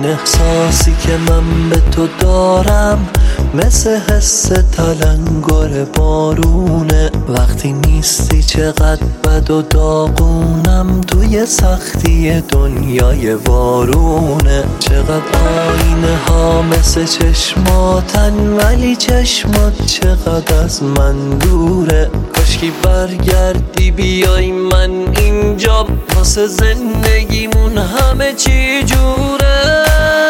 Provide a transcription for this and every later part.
احساسی که من به تو دارم مثل حس تلنگر بارونه. وقتی نیستی چقدر بد و داغونم، توی سختی دنیای وارونه. چقدر آینه ها مثل چشماتن، ولی چشمات چقدر از من دوره. کاشکی برگردی بیای من اینجا، واسه زندگیمون همه چی جوره.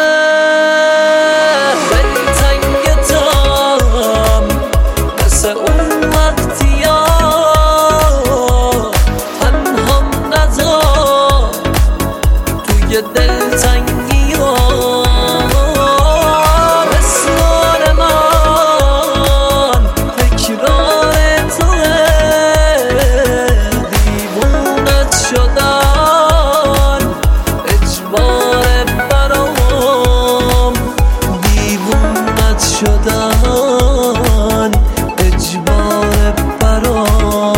دلتنگی ها مثل آرمان تکرار توه. دیوونت شدن اجبار برام، دیوونت شدن اجبار برام.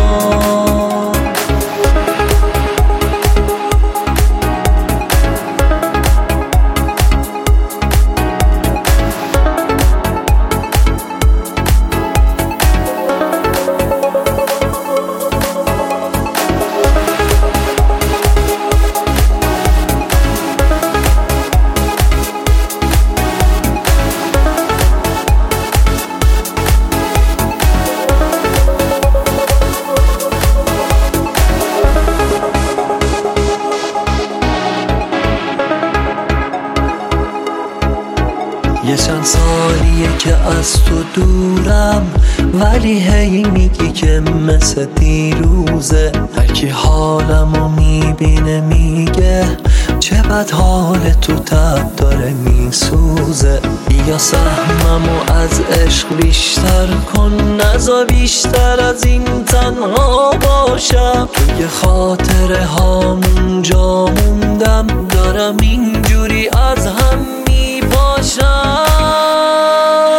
یه چند سالیه که از تو دورم، ولی هی میگی که مثل دیروزه. هرکی حالمو میبینه میگه چه بد حال تو تب داره میسوزه. بیا سهممو از عشق بیشتر کن، نذار بیشتر از این تنها باشم. توی خاطره هامون جا موندم، دارم اینجوری از هم میپاشم.